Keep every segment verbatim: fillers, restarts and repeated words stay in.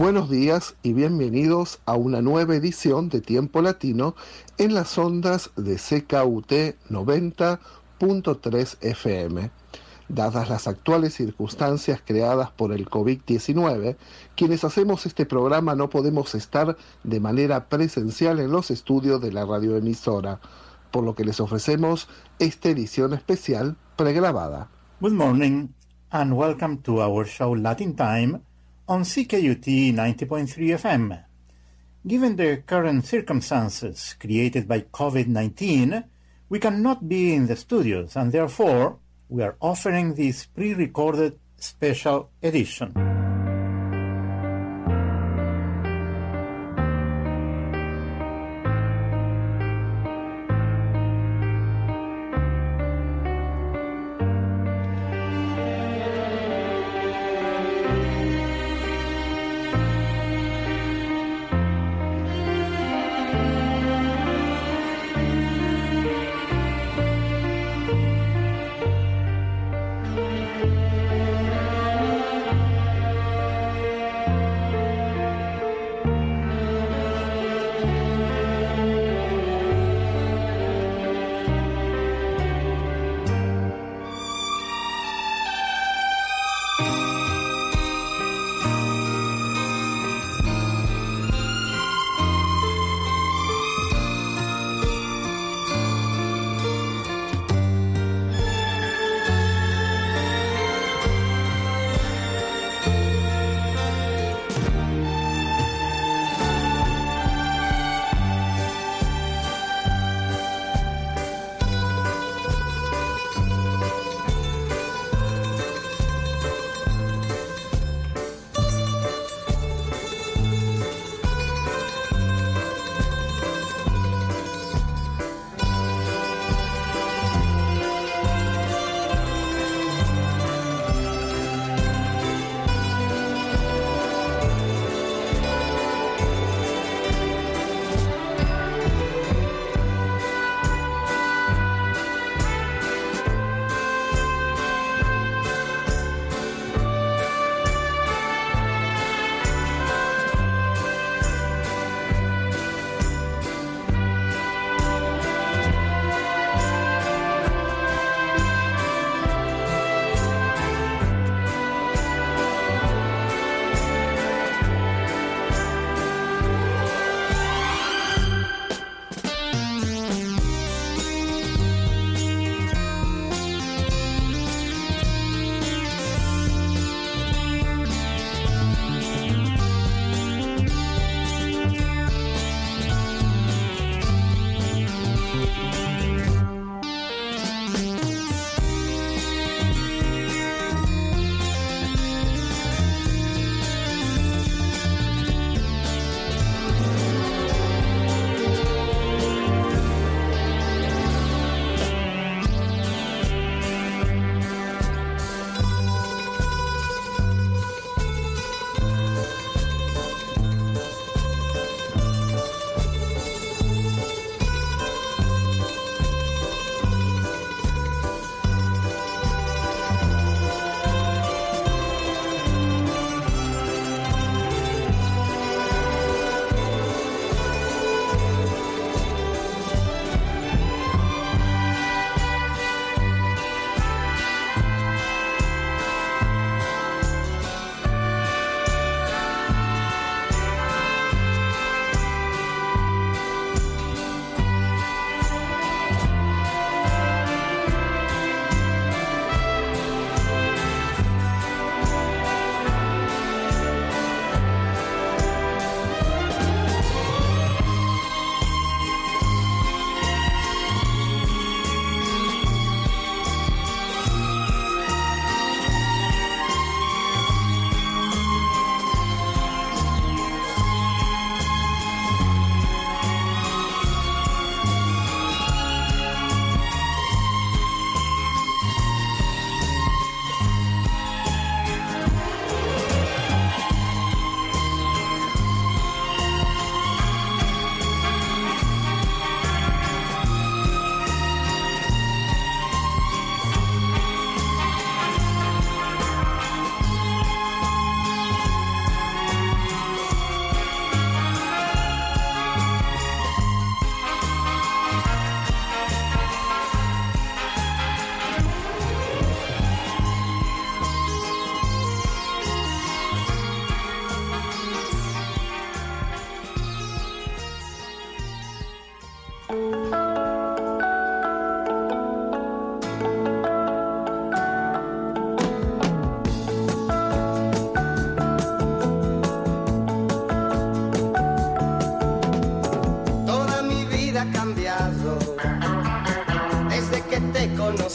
Buenos días y bienvenidos a una nueva edición de Tiempo Latino en las ondas de C K U T noventa punto tres F M. Dadas las actuales circunstancias creadas por el COVID diecinueve, quienes hacemos este programa no podemos estar de manera presencial en los estudios de la radioemisora, por lo que les ofrecemos esta edición especial pregrabada. Good morning and welcome to our show Latin Time on C K U T ninety point three F M. Given the current circumstances created by COVID nineteen, we cannot be in the studios and therefore we are offering this pre-recorded special edition.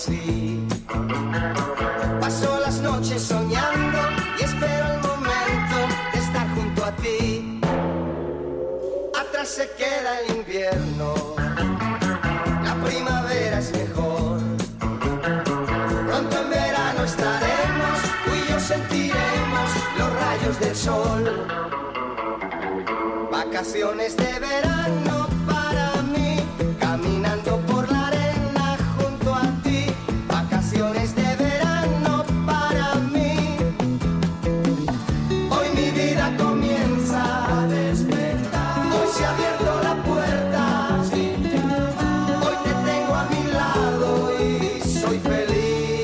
conocí. Paso las noches soñando y espero el momento de estar junto a ti. Atrás se queda el invierno, la primavera es mejor. Pronto en verano estaremos, tú y yo sentiremos los rayos del sol. Vacaciones de verano para mí, caminando por la arena junto a ti. Vacaciones de verano para mí. Hoy mi vida comienza a despertar. Hoy se ha abierto la puerta. Hoy te tengo a mi lado y soy feliz.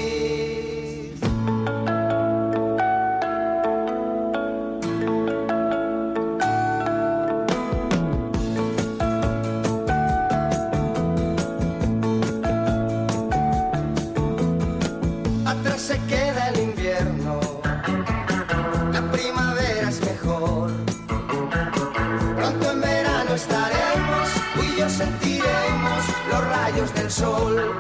Se queda el invierno, la primavera es mejor. Pronto en verano estaremos, tú y yo sentiremos los rayos del sol.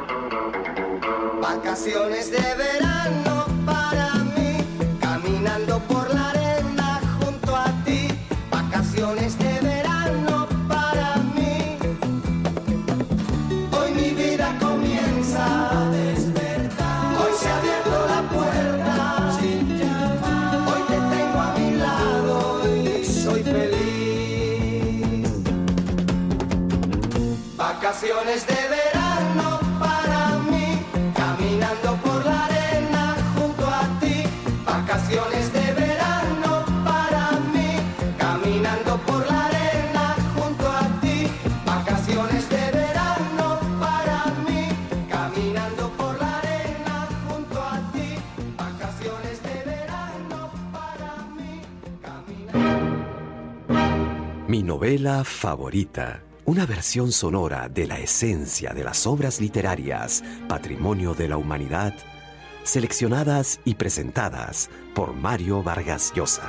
Vacaciones de verano para mí, caminando por la arena junto a ti. Vacaciones de verano para mí. Hoy mi vida comienza a despertar. Se ha abierto la puerta, hoy te tengo a mi lado y soy feliz. Vacaciones de verano para mí, caminando por la arena junto a ti. Vacaciones de verano para mí, caminando por la arena junto a ti. Vacaciones de verano para mí, caminando por la arena. Mi novela favorita, una versión sonora de la esencia de las obras literarias, patrimonio de la humanidad, seleccionadas y presentadas por Mario Vargas Llosa.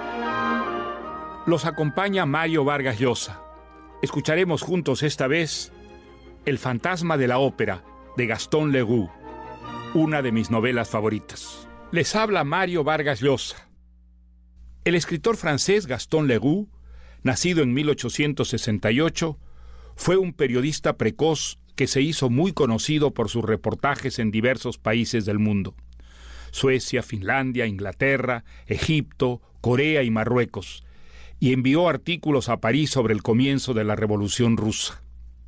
Los acompaña Mario Vargas Llosa. Escucharemos juntos esta vez El fantasma de la ópera, de Gaston Leroux, una de mis novelas favoritas. Les habla Mario Vargas Llosa. El escritor francés Gaston Leroux, nacido en mil ochocientos sesenta y ocho, fue un periodista precoz que se hizo muy conocido por sus reportajes en diversos países del mundo: Suecia, Finlandia, Inglaterra, Egipto, Corea y Marruecos, y envió artículos a París sobre el comienzo de la Revolución Rusa.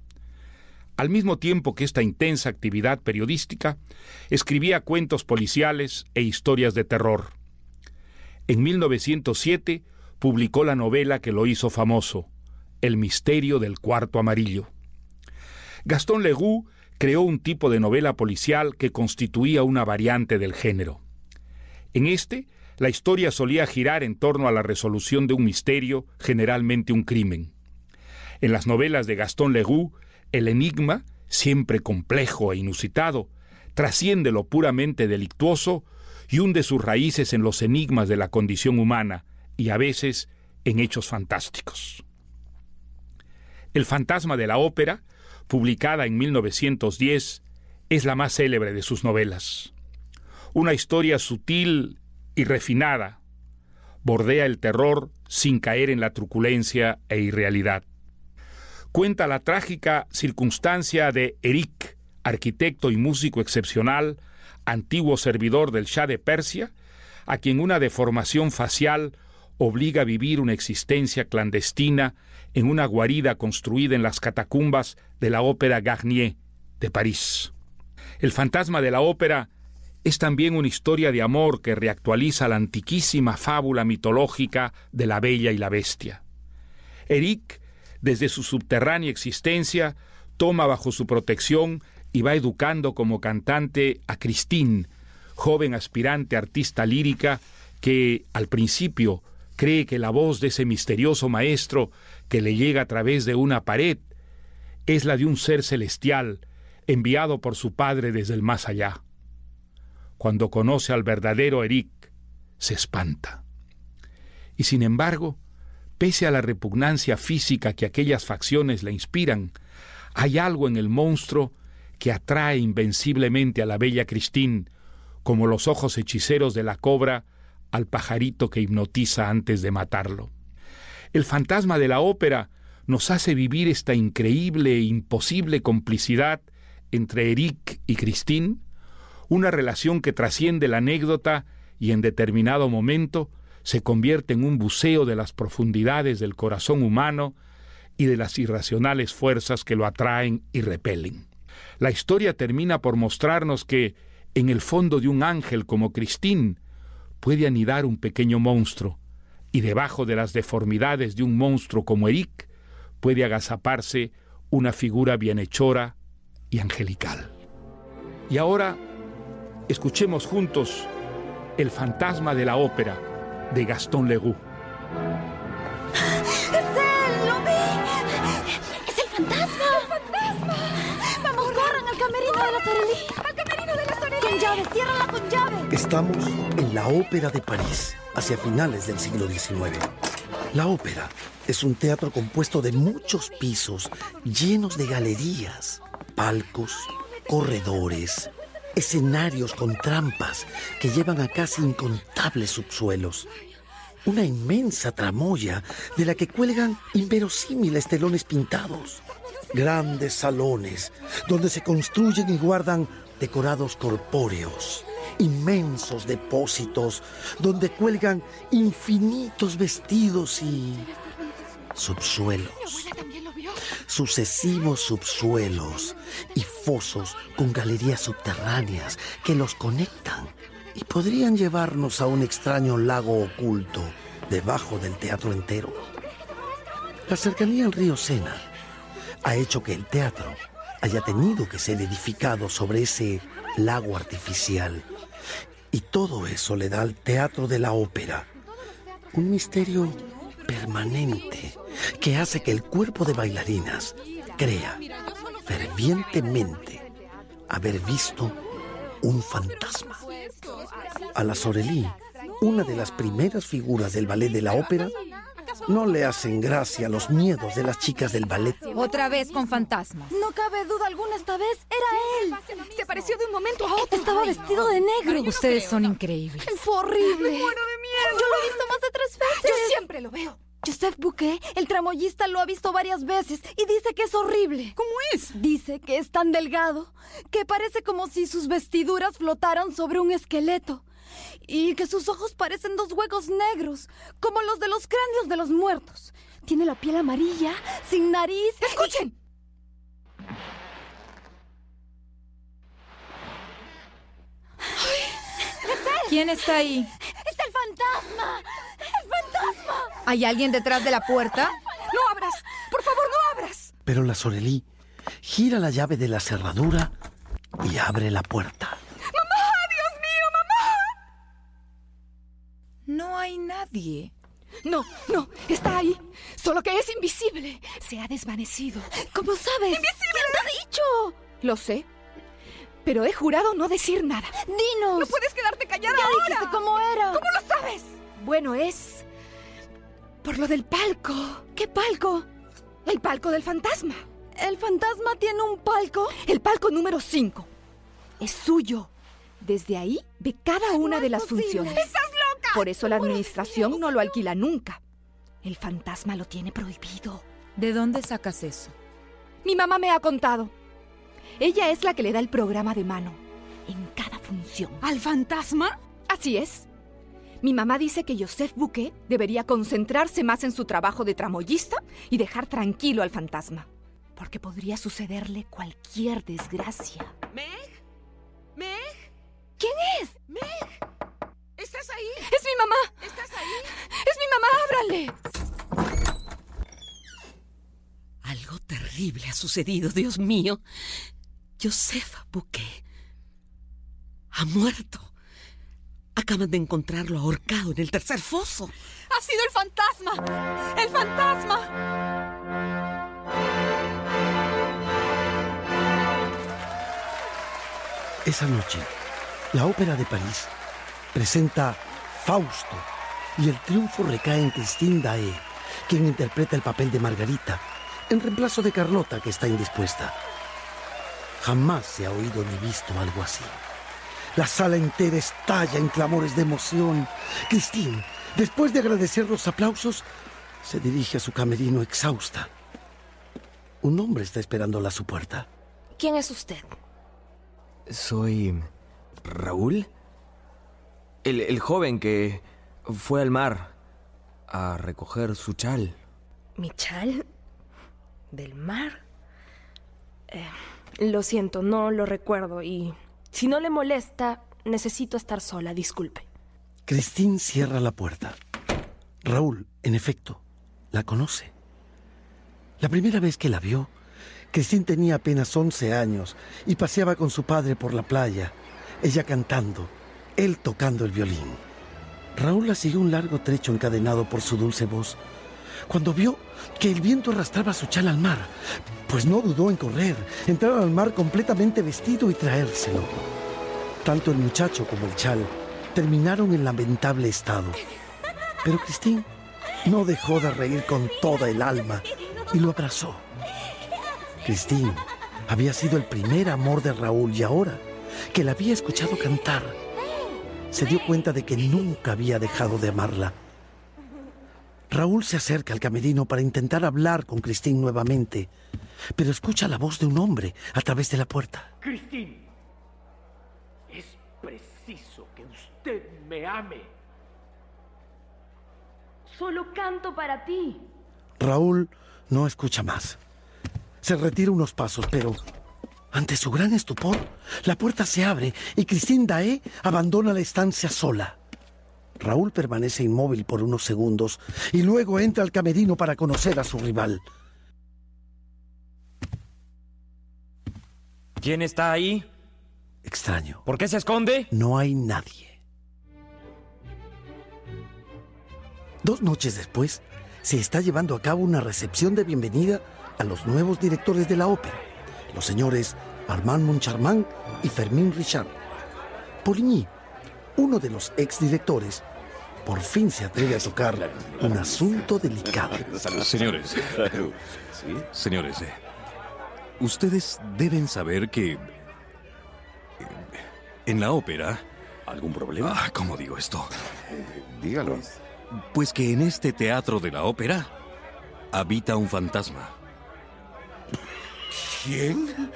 Al mismo tiempo que esta intensa actividad periodística, escribía cuentos policiales e historias de terror. En mil novecientos siete publicó la novela que lo hizo famoso, El misterio del cuarto amarillo. Gaston Leroux creó un tipo de novela policial que constituía una variante del género. En este, la historia solía girar en torno a la resolución de un misterio, generalmente un crimen. En las novelas de Gaston Leroux, el enigma, siempre complejo e inusitado, trasciende lo puramente delictuoso y hunde sus raíces en los enigmas de la condición humana y a veces en hechos fantásticos. El fantasma de la ópera, publicada en mil novecientos diez, es la más célebre de sus novelas. Una historia sutil y refinada, bordea el terror sin caer en la truculencia e irrealidad. Cuenta la trágica circunstancia de Eric, arquitecto y músico excepcional, antiguo servidor del Shah de Persia, a quien una deformación facial obliga a vivir una existencia clandestina en una guarida construida en las catacumbas de la Ópera Garnier de París. El fantasma de la ópera es también una historia de amor que reactualiza la antiquísima fábula mitológica de la Bella y la Bestia. Eric, desde su subterránea existencia, toma bajo su protección y va educando como cantante a Christine, joven aspirante artista lírica que, al principio, cree que la voz de ese misterioso maestro que le llega a través de una pared es la de un ser celestial enviado por su padre desde el más allá. Cuando conoce al verdadero Eric, se espanta. Y sin embargo, pese a la repugnancia física que aquellas facciones le inspiran, hay algo en el monstruo que atrae invenciblemente a la bella Christine, como los ojos hechiceros de la cobra al pajarito que hipnotiza antes de matarlo. El fantasma de la ópera nos hace vivir esta increíble e imposible complicidad entre Eric y Christine, una relación que trasciende la anécdota y en determinado momento se convierte en un buceo de las profundidades del corazón humano y de las irracionales fuerzas que lo atraen y repelen. La historia termina por mostrarnos que, en el fondo de un ángel como Christine, puede anidar un pequeño monstruo, y debajo de las deformidades de un monstruo como Eric, puede agazaparse una figura bienhechora y angelical. Y ahora, escuchemos juntos El fantasma de la ópera, de Gaston Leroux. ¡Es él! ¡Lo vi! ¡Es el fantasma! ¡El fantasma! ¡Vamos, corran al camerino de la Sorelli! ¡Al camerino de la Sorelli! ¡Con llave! ¡Ciérrala con llave! Estamos en la Ópera de París, hacia finales del siglo diecinueve. La ópera es un teatro compuesto de muchos pisos, llenos de galerías, palcos, corredores, escenarios con trampas que llevan a casi incontables subsuelos. Una inmensa tramoya de la que cuelgan inverosímiles telones pintados. Grandes salones donde se construyen y guardan decorados corpóreos. Inmensos depósitos donde cuelgan infinitos vestidos y subsuelos. Sucesivos subsuelos y fosos con galerías subterráneas que los conectan y podrían llevarnos a un extraño lago oculto debajo del teatro entero. La cercanía al río Sena ha hecho que el teatro haya tenido que ser edificado sobre ese lago artificial, y todo eso le da al teatro de la ópera un misterio permanente que hace que el cuerpo de bailarinas crea fervientemente haber visto un fantasma. A la Sorelli, una de las primeras figuras del ballet de la ópera, no le hacen gracia los miedos de las chicas del ballet. Otra vez con fantasmas. No cabe duda alguna, esta vez era él. Se apareció de un momento a otro. Estaba vestido de negro. Ustedes son increíbles. Fue horrible. Me muero de miedo. Yo lo he visto más de tres veces. Yo siempre lo veo. Joseph Bouquet, el tramoyista, lo ha visto varias veces y dice que es horrible. ¿Cómo es? Dice que es tan delgado que parece como si sus vestiduras flotaran sobre un esqueleto y que sus ojos parecen dos huecos negros, como los de los cráneos de los muertos. Tiene la piel amarilla, sin nariz. ¡Escuchen! ¿Quién está ahí? ¡Es el fantasma! ¡El fantasma! ¿Hay alguien detrás de la puerta? ¡No abras! ¡Por favor, no abras! Pero la Sorelli gira la llave de la cerradura y abre la puerta. ¡Mamá! ¡Dios mío, mamá! No hay nadie. No, no, está ahí. Solo que es invisible. Se ha desvanecido. ¿Cómo sabes? ¡Invisible! ¿Quién te ha dicho? Lo sé, pero he jurado no decir nada. ¡Dinos! ¡No puedes quedarte callada ya ahora! dijiste cómo era. ¿Cómo lo sabes? Bueno, es por lo del palco. ¿Qué palco? El palco del fantasma. ¿El fantasma tiene un palco? El palco número cinco. Es suyo. Desde ahí ve cada una no de las posible. funciones. ¡Estás loca! Por eso la administración no lo alquila nunca. El fantasma lo tiene prohibido. ¿De dónde sacas eso? Mi mamá me ha contado. Ella es la que le da el programa de mano en cada función. ¿Al fantasma? Así es. Mi mamá dice que Joseph Bouquet debería concentrarse más en su trabajo de tramoyista y dejar tranquilo al fantasma, porque podría sucederle cualquier desgracia. ¿Meg? ¿Meg? ¿Quién es? ¿Meg? ¿Estás ahí? ¡Es mi mamá! ¿Estás ahí? ¡Es mi mamá! ¡Ábranle! Algo terrible ha sucedido, Dios mío. Joseph Bouquet ha muerto. Acaban de encontrarlo ahorcado en el tercer foso. ¡Ha sido el fantasma! ¡El fantasma! Esa noche, la Ópera de París presenta Fausto y el triunfo recae en Christine Daae, quien interpreta el papel de Margarita, en reemplazo de Carlota, que está indispuesta. Jamás se ha oído ni visto algo así. La sala entera estalla en clamores de emoción. Christine, después de agradecer los aplausos, se dirige a su camerino exhausta. Un hombre está esperándola a su puerta. ¿Quién es usted? Soy... ¿Raúl? El, el joven que fue al mar a recoger su chal. ¿Mi chal? ¿Del mar? Eh, lo siento, no lo recuerdo y... Si no le molesta, necesito estar sola, disculpe. Christine cierra la puerta. Raúl, en efecto, la conoce. La primera vez que la vio, Christine tenía apenas once años y paseaba con su padre por la playa, ella cantando, él tocando el violín. Raúl la siguió un largo trecho encadenado por su dulce voz, cuando vio que el viento arrastraba su chal al mar, pues no dudó en correr, entrar al mar completamente vestido y traérselo. Tanto el muchacho como el chal terminaron en lamentable estado. Pero Christine no dejó de reír con toda el alma y lo abrazó. Christine había sido el primer amor de Raúl y ahora que la había escuchado cantar, se dio cuenta de que nunca había dejado de amarla. Raúl se acerca al camerino para intentar hablar con Christine nuevamente, pero escucha la voz de un hombre a través de la puerta. Christine, es preciso que usted me ame. Solo canto para ti. Raúl no escucha más. Se retira unos pasos, pero ante su gran estupor, la puerta se abre y Christine Daae abandona la estancia sola. Raúl permanece inmóvil por unos segundos y luego entra al camerino para conocer a su rival. ¿Quién está ahí? Extraño. ¿Por qué se esconde? No hay nadie. Dos noches después, se está llevando a cabo una recepción de bienvenida a los nuevos directores de la ópera, los señores Armand Moncharmin y Fermín Richard. Poligny, uno de los exdirectores, por fin se atreve a tocar un asunto delicado. Señores, señores, ustedes deben saber que en la ópera... ¿Algún problema? Ah, ¿cómo digo esto? Dígalo. Pues que en este teatro de la ópera habita un fantasma. ¿Quién?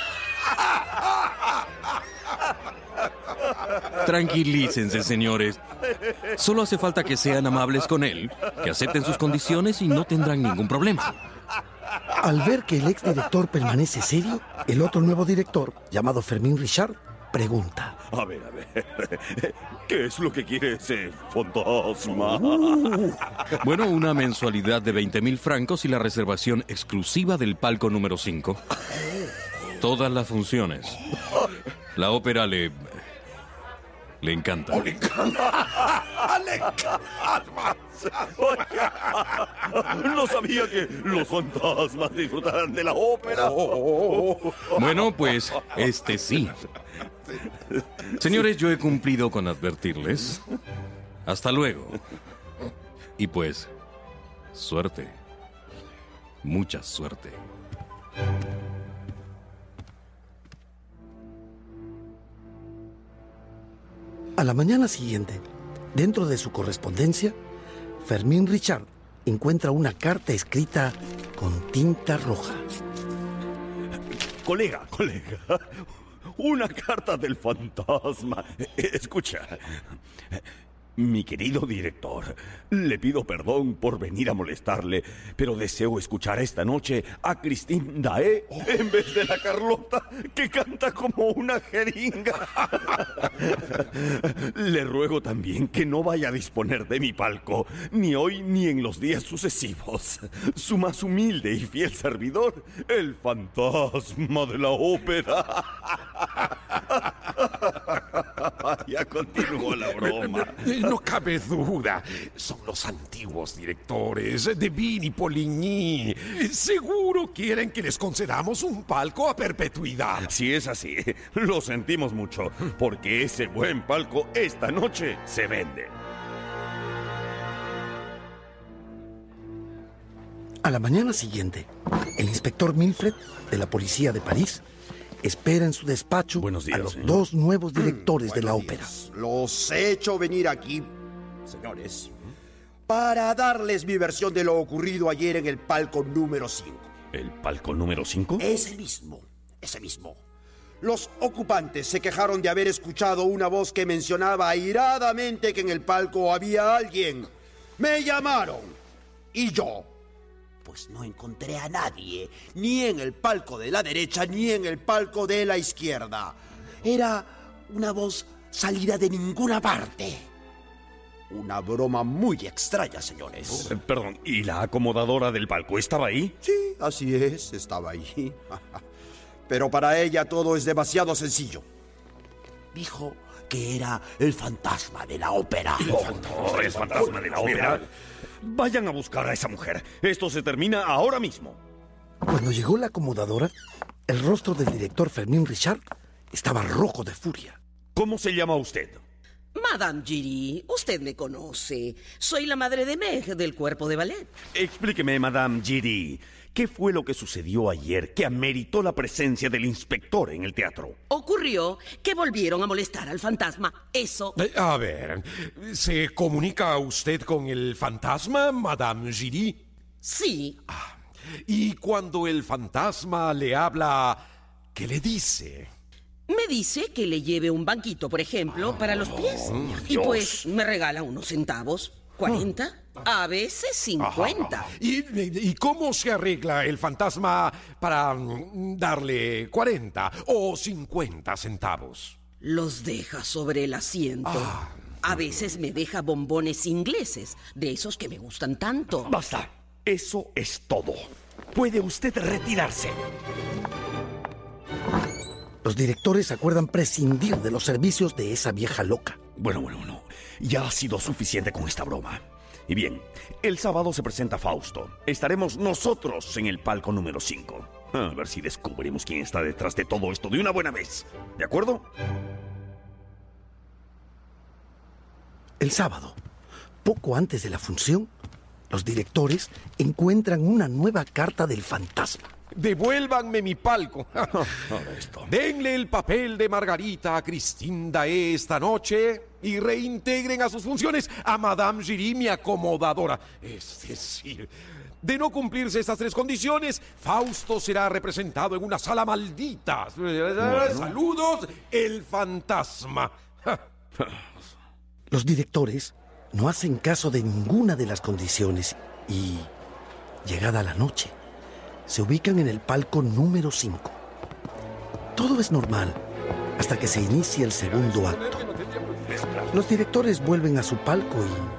Tranquilícense, señores. Solo hace falta que sean amables con él, que acepten sus condiciones y no tendrán ningún problema. Al ver que el exdirector permanece serio, el otro nuevo director, llamado Fermín Richard, pregunta. A ver, a ver, ¿qué es lo que quiere ese fantasma? Uh, bueno, una mensualidad de veinte mil francos y la reservación exclusiva del palco número cinco. Todas las funciones. La ópera le... le encanta. Oh, le encanta. Le encanta. No sabía que los fantasmas disfrutaran de la ópera. Bueno, pues este sí. Señores, yo he cumplido con advertirles. Hasta luego. Y pues, suerte. Mucha suerte. A la mañana siguiente, dentro de su correspondencia, Fermín Richard encuentra una carta escrita con tinta roja. Colega, colega, una carta del fantasma. Escucha, mi querido director, le pido perdón por venir a molestarle, pero deseo escuchar esta noche a Christine Daae en vez de la Carlota, que canta como una jeringa. Le ruego también que no vaya a disponer de mi palco, ni hoy ni en los días sucesivos. Su más humilde y fiel servidor, el fantasma de la ópera. Ya continuó la broma. No cabe duda. Son los antiguos directores de Vin y Poligny. Seguro quieren que les concedamos un palco a perpetuidad. Si es así, lo sentimos mucho, porque ese buen palco esta noche se vende. A la mañana siguiente, el inspector Milfred, de la policía de París, espera en su despacho Buenos días, a los señor. dos nuevos directores de la Buenos ópera. días. Los he hecho venir aquí, señores, para darles mi versión de lo ocurrido ayer en el palco número cinco. ¿El palco número cinco? Ese mismo, ese mismo. Los ocupantes se quejaron de haber escuchado una voz que mencionaba airadamente que en el palco había alguien. Me llamaron. Y yo, pues no encontré a nadie, ni en el palco de la derecha, ni en el palco de la izquierda. Era una voz salida de ninguna parte. Una broma muy extraña, señores. Eh, perdón, ¿y la acomodadora del palco estaba ahí? Sí, así es, estaba ahí. Pero para ella todo es demasiado sencillo. Dijo que era el fantasma de la ópera. ¿El fantasma, el fantasma de la ópera? Vayan a buscar a esa mujer. Esto se termina ahora mismo. Cuando llegó la acomodadora, el rostro del director Fermín Richard estaba rojo de furia. ¿Cómo se llama usted? Madame Giry, usted me conoce. Soy la madre de Meg del cuerpo de ballet. Explíqueme, Madame Giry, ¿qué fue lo que sucedió ayer que ameritó la presencia del inspector en el teatro? Ocurrió que volvieron a molestar al fantasma. Eso. Eh, A ver, ¿se comunica usted con el fantasma, Madame Giry? Sí. Ah, y cuando el fantasma le habla, ¿qué le dice? Me dice que le lleve un banquito, por ejemplo, para los pies. Oh, y Dios. pues me regala unos centavos. ¿Cuarenta? A veces cincuenta. ¿Y, ¿Y cómo se arregla el fantasma para mm, darle cuarenta o cincuenta centavos? Los deja sobre el asiento. Ah. A veces me deja bombones ingleses, de esos que me gustan tanto. Basta. Eso es todo. Puede usted retirarse. Los directores acuerdan prescindir de los servicios de esa vieja loca. Bueno, bueno, bueno. Ya ha sido suficiente con esta broma. Y bien, el sábado se presenta Fausto. Estaremos nosotros en el palco número cinco. A ver si descubrimos quién está detrás de todo esto de una buena vez. ¿De acuerdo? El sábado, poco antes de la función, los directores encuentran una nueva carta del fantasma. Devuélvanme mi palco. Denle el papel de Margarita a Cristinda esta noche y reintegren a sus funciones a Madame Giry, mi acomodadora. Es decir, de no cumplirse estas tres condiciones, Fausto será representado en una sala maldita. Bueno. Saludos, el fantasma. Los directores no hacen caso de ninguna de las condiciones y, llegada la noche, se ubican en el palco número cinco. Todo es normal hasta que se inicia el segundo acto. Los directores vuelven a su palco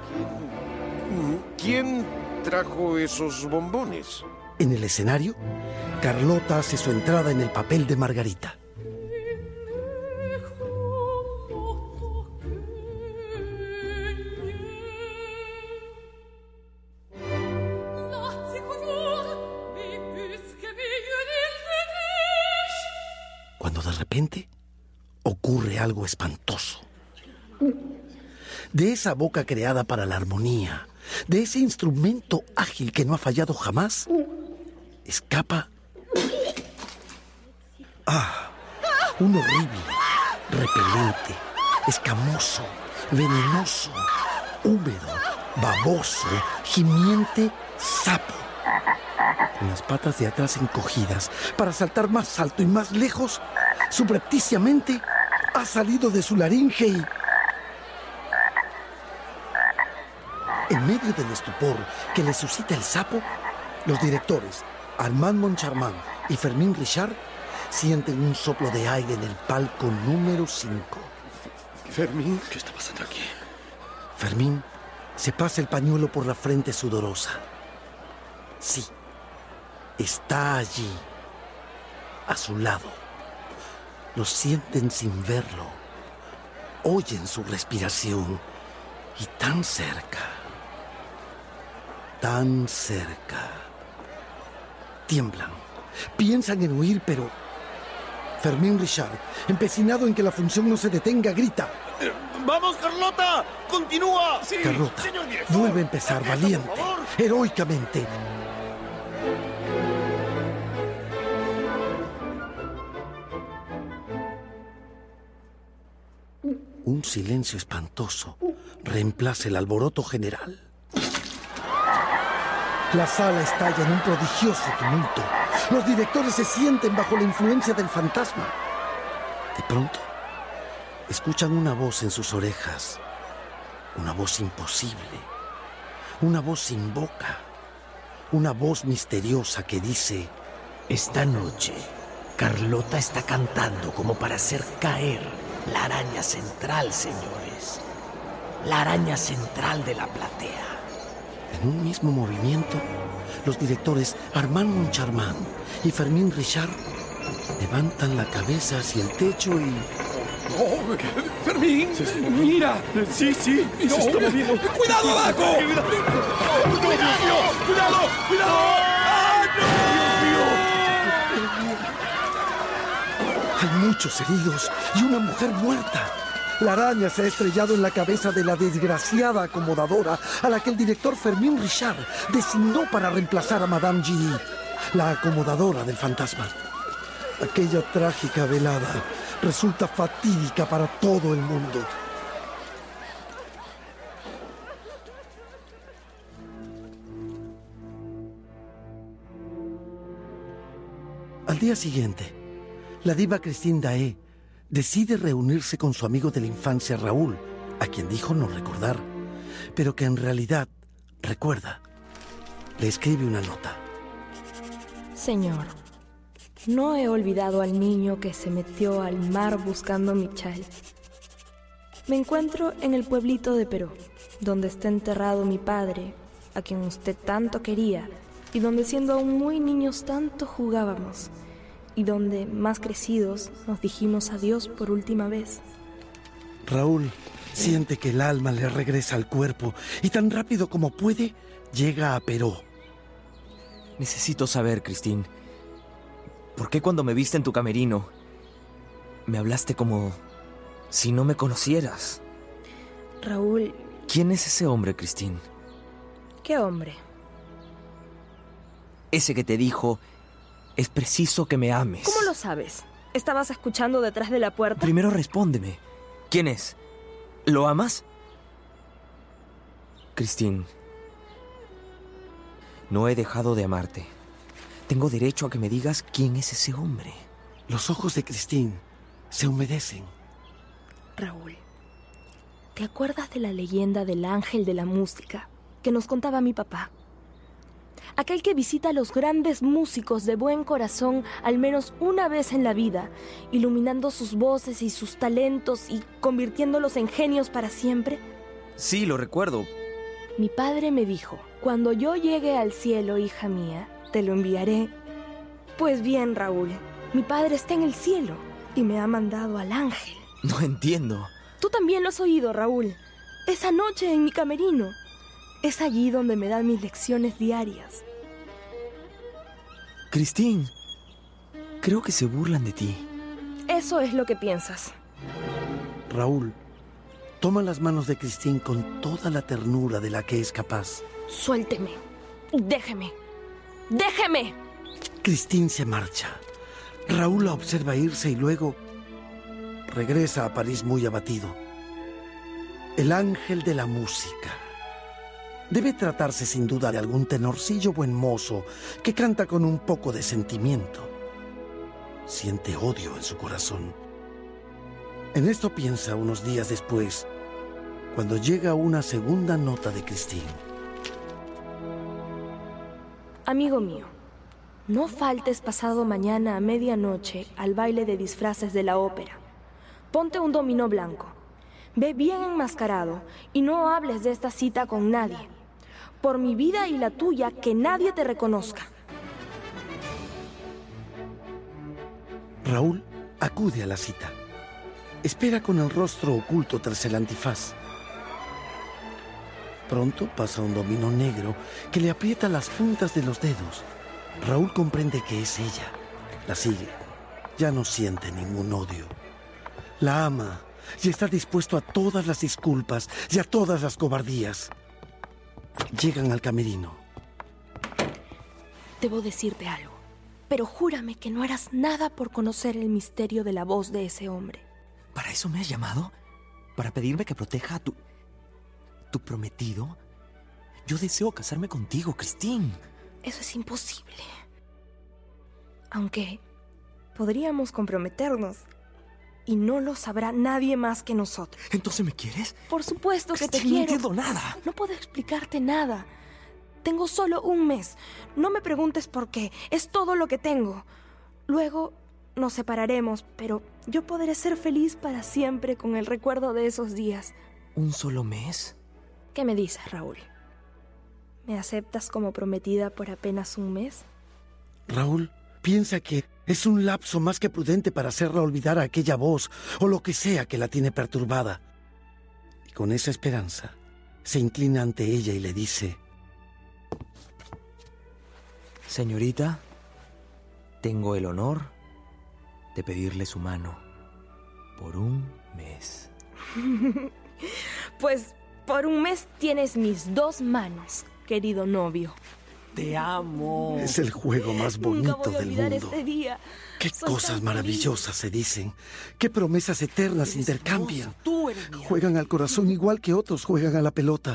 y... ¿Quién trajo esos bombones? En el escenario, Carlota hace su entrada en el papel de Margarita. Cuando de repente ocurre algo espantoso. De esa boca creada para la armonía, de ese instrumento ágil que no ha fallado jamás, escapa... ¡Ah! Un horrible, repelente, escamoso, venenoso, húmedo, baboso, gimiente sapo. Con las patas de atrás encogidas para saltar más alto y más lejos, subrepticiamente ha salido de su laringe y... En medio del estupor que le suscita el sapo, los directores Armand Moncharmin y Fermín Richard sienten un soplo de aire en el palco número cinco. Fermín, ¿qué está pasando aquí? Fermín se pasa el pañuelo por la frente sudorosa. Sí, está allí, a su lado. Lo sienten sin verlo, oyen su respiración y tan cerca, tan cerca. Tiemblan, piensan en huir, pero Fermín Richard, empecinado en que la función no se detenga, grita: ¡Vamos, Carlota! ¡Continúa! Sí, Carlota vuelve a empezar valiente, heroicamente. silencio espantoso reemplaza el alboroto general. La sala estalla en un prodigioso tumulto. Los directores se sienten bajo la influencia del fantasma. De pronto, escuchan una voz en sus orejas. Una voz imposible. Una voz sin boca. Una voz misteriosa que dice: esta noche, Carlota está cantando como para hacer caer la araña central, señores. La araña central de la platea. En un mismo movimiento, los directores Armand Moncharmin y Fermín Richard levantan la cabeza hacia el techo y... ¡Oh! ¡Fermín! ¡Mira! ¡Sí, sí! ¡Se no. está moviendo! ¡Cuidado abajo! ¡Cuidado! ¡Cuidado! ¡Cuidado! ¡Cuidado! ¡Ah, no! Hay muchos heridos y una mujer muerta. La araña se ha estrellado en la cabeza de la desgraciada acomodadora a la que el director Fermín Richard designó para reemplazar a Madame Giry, la acomodadora del fantasma. Aquella trágica velada resulta fatídica para todo el mundo. Al día siguiente, la diva Christine Daae decide reunirse con su amigo de la infancia Raúl, a quien dijo no recordar, pero que en realidad recuerda. Le escribe una nota. Señor, no he olvidado al niño que se metió al mar buscando mi chal. Me encuentro en el pueblito de Perú, donde está enterrado mi padre, a quien usted tanto quería, y donde siendo aún muy niños tanto jugábamos, y donde, más crecidos, nos dijimos adiós por última vez. Raúl siente que el alma le regresa al cuerpo y tan rápido como puede, llega a Perú. Necesito saber, Christine, ¿por qué cuando me viste en tu camerino me hablaste como si no me conocieras? Raúl... ¿Quién es ese hombre, Christine? ¿Qué hombre? Ese que te dijo... Es preciso que me ames. ¿Cómo lo sabes? ¿Estabas escuchando detrás de la puerta? Primero respóndeme. ¿Quién es? ¿Lo amas? Christine, no he dejado de amarte. Tengo derecho a que me digas quién es ese hombre. Los ojos de Christine se humedecen. Raúl, ¿te acuerdas de la leyenda del ángel de la música que nos contaba mi papá? Aquel que visita a los grandes músicos de buen corazón al menos una vez en la vida, iluminando sus voces y sus talentos y convirtiéndolos en genios para siempre. Sí, lo recuerdo. Mi padre me dijo, cuando yo llegue al cielo, hija mía, te lo enviaré. Pues bien, Raúl, mi padre está en el cielo y me ha mandado al ángel. No entiendo. Tú también lo has oído, Raúl. Esa noche en mi camerino. Es allí donde me dan mis lecciones diarias. Christine, creo que se burlan de ti. Eso es lo que piensas. Raúl toma las manos de Christine con toda la ternura de la que es capaz. Suélteme. Déjeme. ¡Déjeme! Christine se marcha. Raúl la observa irse y luego regresa a París muy abatido. El ángel de la música. Debe tratarse sin duda de algún tenorcillo buen mozo que canta con un poco de sentimiento. Siente odio en su corazón. En esto piensa unos días después, cuando llega una segunda nota de Christine. Amigo mío, no faltes pasado mañana a medianoche al baile de disfraces de la ópera. Ponte un dominó blanco. Ve bien enmascarado y no hables de esta cita con nadie. Por mi vida y la tuya, que nadie te reconozca. Raúl acude a la cita. Espera con el rostro oculto tras el antifaz. Pronto pasa un dominó negro que le aprieta las puntas de los dedos. Raúl comprende que es ella. La sigue. Ya no siente ningún odio. La ama y está dispuesto a todas las disculpas y a todas las cobardías. Llegan al camerino. Debo decirte algo, pero júrame que no harás nada por conocer el misterio de la voz de ese hombre. ¿Para eso me has llamado? ¿Para pedirme que proteja a tu... tu prometido? Yo deseo casarme contigo, Christine. Eso es imposible. Aunque podríamos comprometernos y no lo sabrá nadie más que nosotros. ¿Entonces me quieres? Por supuesto que Christine, te quiero. No entiendo nada. No puedo explicarte nada. Tengo solo un mes. No me preguntes por qué. Es todo lo que tengo. Luego nos separaremos, pero yo podré ser feliz para siempre con el recuerdo de esos días. ¿Un solo mes? ¿Qué me dices, Raúl? ¿Me aceptas como prometida por apenas un mes? Raúl piensa que es un lapso más que prudente para hacerla olvidar a aquella voz o lo que sea que la tiene perturbada. Y con esa esperanza se inclina ante ella y le dice: Señorita, tengo el honor de pedirle su mano por un mes. Pues por un mes tienes mis dos manos, querido novio. Te amo. Es el juego más bonito Nunca voy a del olvidar mundo. este día. Qué Soy cosas tan maravillosas se dicen. Qué promesas eternas Eres intercambian. hermoso, tú eres mi Juegan al corazón igual que otros juegan a la pelota.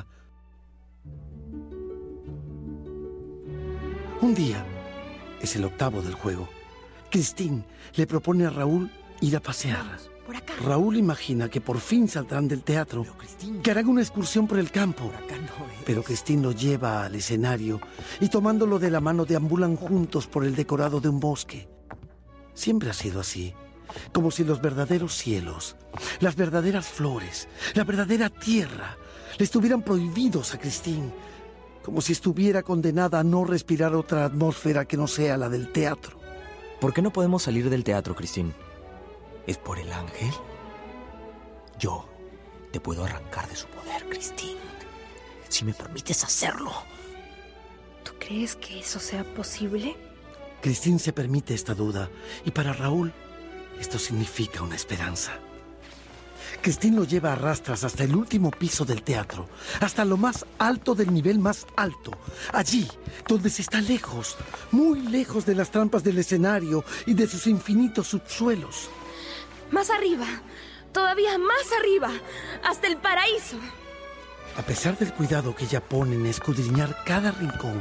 Un día, es el octavo del juego, Christine le propone a Raúl ir a pasear. Por acá. Raúl imagina que por fin saldrán del teatro, que harán una excursión por el campo. Pero Christine lo lleva al escenario y tomándolo de la mano deambulan juntos por el decorado de un bosque. Siempre ha sido así, como si los verdaderos cielos, las verdaderas flores, la verdadera tierra le estuvieran prohibidos a Christine, como si estuviera condenada a no respirar otra atmósfera que no sea la del teatro. ¿Por qué no podemos salir del teatro, Christine? ¿Es por el ángel? Yo te puedo arrancar de su poder, Christine, si me permites hacerlo. ¿Tú crees que eso sea posible? Christine se permite esta duda y para Raúl esto significa una esperanza. Christine lo lleva a rastras hasta el último piso del teatro, hasta lo más alto del nivel más alto, allí donde se está lejos, muy lejos de las trampas del escenario y de sus infinitos subsuelos. Más arriba, todavía más arriba, hasta el paraíso. A pesar del cuidado que ella pone en escudriñar cada rincón,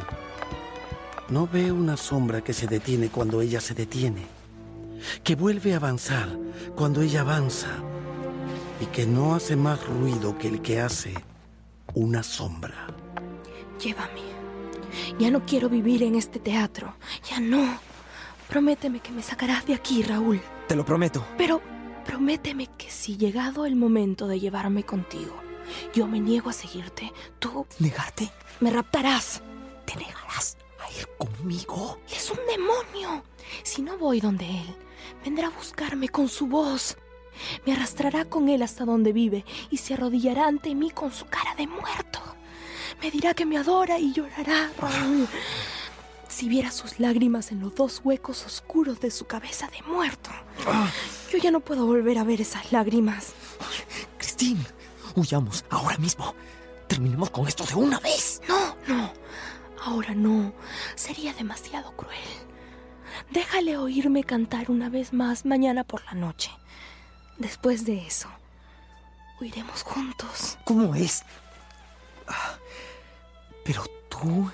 no ve una sombra que se detiene cuando ella se detiene, que vuelve a avanzar cuando ella avanza y que no hace más ruido que el que hace una sombra. Llévame. Ya no quiero vivir en este teatro. Ya no. Prométeme que me sacarás de aquí, Raúl. Te lo prometo. Pero prométeme que si llegado el momento de llevarme contigo, yo me niego a seguirte, tú... ¿Negarte? Me raptarás. ¿Te negarás a ir conmigo? Es un demonio. Si no voy donde él, vendrá a buscarme con su voz. Me arrastrará con él hasta donde vive y se arrodillará ante mí con su cara de muerto. Me dirá que me adora y llorará, Raúl. Si viera sus lágrimas en los dos huecos oscuros de su cabeza de muerto. Yo ya no puedo volver a ver esas lágrimas. Christine, huyamos ahora mismo. Terminemos con esto de una vez. No, no. Ahora no. Sería demasiado cruel. Déjale oírme cantar una vez más mañana por la noche. Después de eso, huiremos juntos. ¿Cómo es? Ah, pero tú...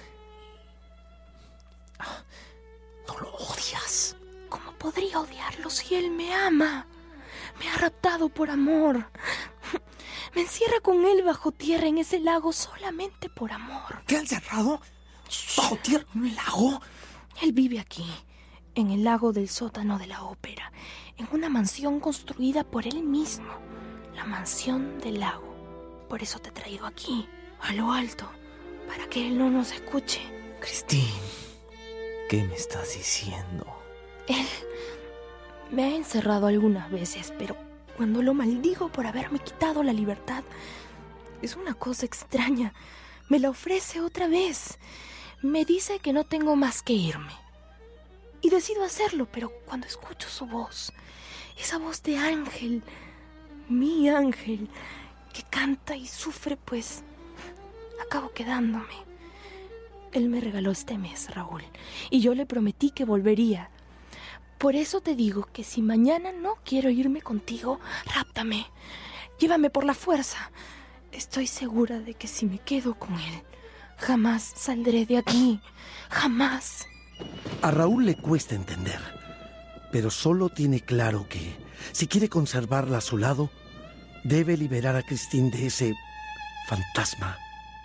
Ah, no lo odias. ¿Cómo podría odiarlo si él me ama? Me ha raptado por amor. Me encierra con él bajo tierra en ese lago solamente por amor. ¿Te ha encerrado? ¿Bajo tierra en un lago? Él vive aquí, en el lago del sótano de la ópera, en una mansión construida por él mismo, la mansión del lago. Por eso te he traído aquí, a lo alto, para que él no nos escuche. Christine, ¿qué me estás diciendo? Él me ha encerrado algunas veces, pero cuando lo maldigo por haberme quitado la libertad, es una cosa extraña. Me la ofrece otra vez. Me dice que no tengo más que irme. Y decido hacerlo, pero cuando escucho su voz, esa voz de ángel, mi ángel, que canta y sufre, pues acabo quedándome. Él me regaló este mes, Raúl, y yo le prometí que volvería. Por eso te digo que si mañana no quiero irme contigo, ráptame. Llévame por la fuerza. Estoy segura de que si me quedo con él, jamás saldré de aquí. Jamás. A Raúl le cuesta entender, pero solo tiene claro que, si quiere conservarla a su lado, debe liberar a Christine de ese fantasma.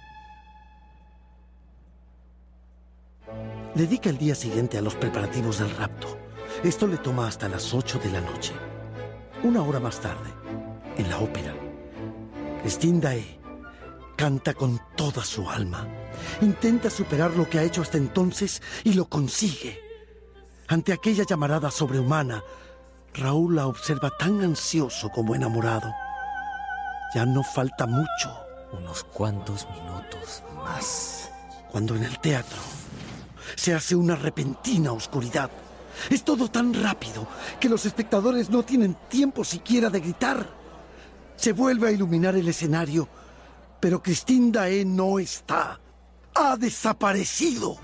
Dedica el día siguiente a los preparativos del rapto. Esto le toma hasta las ocho de la noche. Una hora más tarde, en la ópera, Christine Daae canta con toda su alma. Intenta superar lo que ha hecho hasta entonces y lo consigue. Ante aquella llamarada sobrehumana, Raúl la observa tan ansioso como enamorado. Ya no falta mucho. Unos cuantos minutos más. Cuando en el teatro se hace una repentina oscuridad. Es todo tan rápido que los espectadores no tienen tiempo siquiera de gritar. Se vuelve a iluminar el escenario, pero Christine Daae no está. ¡Ha desaparecido!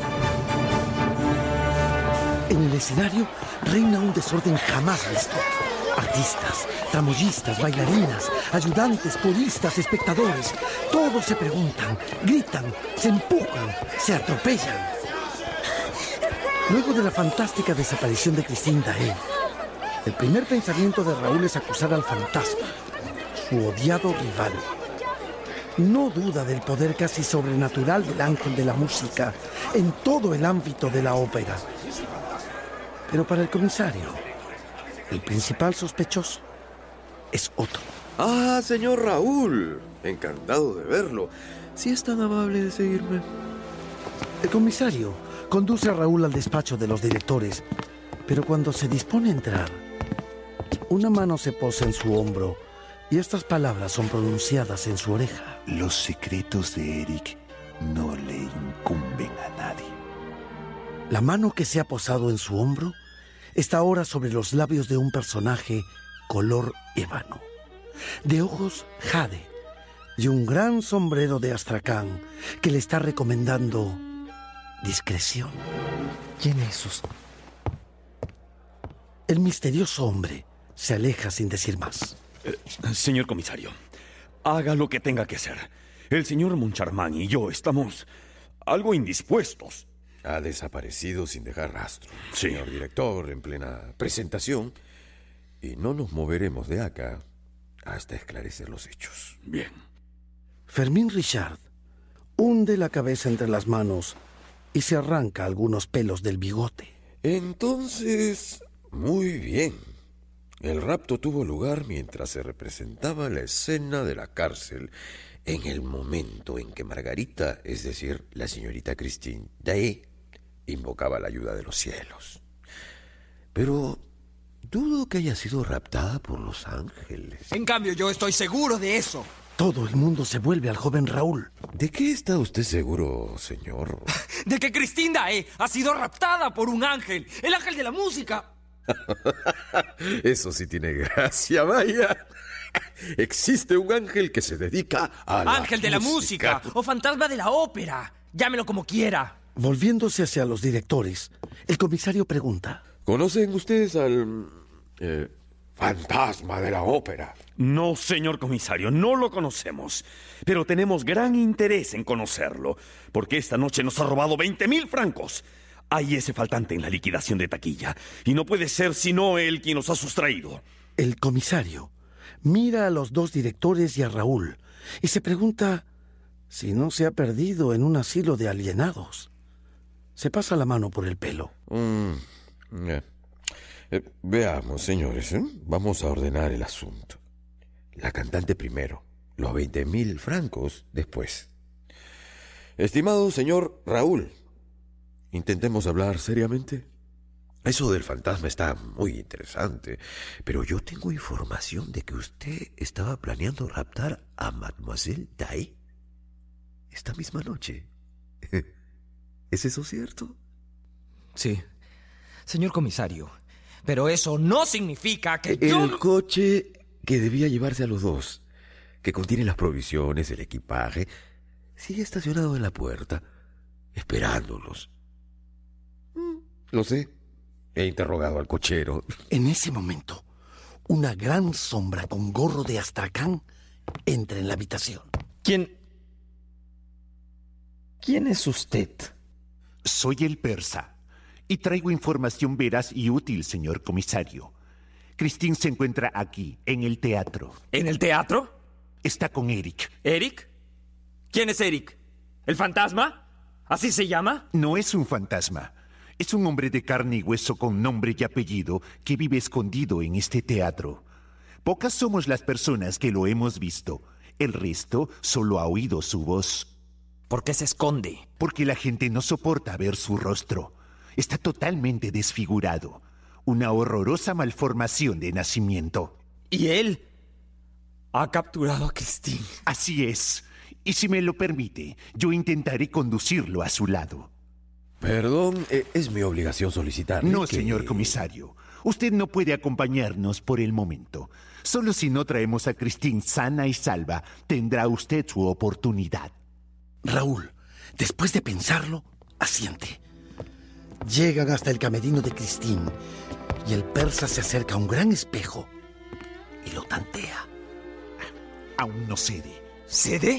En el escenario reina un desorden jamás visto. Artistas, tramoyistas, bailarinas, ayudantes, coristas, espectadores, todos se preguntan, gritan, se empujan, se atropellan. Luego de la fantástica desaparición de Christine Daae, el primer pensamiento de Raúl es acusar al fantasma, su odiado rival. No duda del poder casi sobrenatural del ángel de la música en todo el ámbito de la ópera. Pero para el comisario, el principal sospechoso es otro. Ah, señor Raúl, encantado de verlo. Si es tan amable de seguirme. El comisario conduce a Raúl al despacho de los directores, pero cuando se dispone a entrar, una mano se posa en su hombro y estas palabras son pronunciadas en su oreja. Los secretos de Eric no le incumben a nadie. La mano que se ha posado en su hombro está ahora sobre los labios de un personaje color ébano, de ojos jade y un gran sombrero de astracán que le está recomendando discreción. ¿Quién es usted? El misterioso hombre se aleja sin decir más. Eh, señor comisario, haga lo que tenga que hacer. El señor Moncharmin y yo estamos algo indispuestos. Ha desaparecido sin dejar rastro, sí, señor director, en plena presentación, y no nos moveremos de acá hasta esclarecer los hechos. Bien. Fermín Richard hunde la cabeza entre las manos y se arranca algunos pelos del bigote. Entonces, muy bien. El rapto tuvo lugar mientras se representaba la escena de la cárcel, en el momento en que Margarita, es decir, la señorita Christine Daae, invocaba la ayuda de los cielos. Pero dudo que haya sido raptada por los ángeles. En cambio, yo estoy seguro de eso. Todo el mundo se vuelve al joven Raúl. ¿De qué está usted seguro, señor? De que Christine Daae ha sido raptada por un ángel, el ángel de la música. Eso sí tiene gracia, vaya. Existe un ángel que se dedica a la ángel de la música o fantasma de la ópera. Llámelo como quiera. Volviéndose hacia los directores, el comisario pregunta: ¿conocen ustedes al eh, fantasma de la ópera? No, señor comisario, no lo conocemos. Pero tenemos gran interés en conocerlo, porque esta noche nos ha robado veinte mil francos. Hay ese faltante en la liquidación de taquilla, y no puede ser sino él quien nos ha sustraído. El comisario mira a los dos directores y a Raúl, y se pregunta si no se ha perdido en un asilo de alienados. Se pasa la mano por el pelo. Mm, eh. Eh, veamos, señores, ¿eh? Vamos a ordenar el asunto. La cantante primero, los veinte mil francos después. Estimado señor Raúl, intentemos hablar seriamente. Eso del fantasma está muy interesante, pero yo tengo información de que usted estaba planeando raptar a Mademoiselle Daae esta misma noche. ¿Es eso cierto? Sí, señor comisario, pero eso no significa que El yo... coche que debía llevarse a los dos, que contiene las provisiones, el equipaje, sigue estacionado en la puerta, esperándolos. Mm, lo sé. He interrogado al cochero. En ese momento, Una gran sombra con gorro de astracán entra en la habitación. ¿Quién? ¿Quién es usted? Soy el persa y traigo información veraz y útil, señor comisario. Christine se encuentra aquí, en el teatro. ¿En el teatro? Está con Eric. ¿Eric? ¿Quién es Eric? ¿El fantasma? ¿Así se llama? No es un fantasma. Es un hombre de carne y hueso con nombre y apellido que vive escondido en este teatro. Pocas somos las personas que lo hemos visto. El resto solo ha oído su voz. ¿Por qué se esconde? Porque la gente no soporta ver su rostro. Está totalmente desfigurado. Una horrorosa malformación de nacimiento. ¿Y él ha capturado a Christine? Así es. Y si me lo permite, yo intentaré conducirlo a su lado. Perdón, eh, es mi obligación solicitarle No, que... señor comisario. Usted no puede acompañarnos por el momento. Solo si no traemos a Christine sana y salva, tendrá usted su oportunidad. Raúl, después de pensarlo, asiente. Llegan hasta el camerino de Christine y el persa se acerca a un gran espejo y lo tantea. Aún no cede. ¿Cede?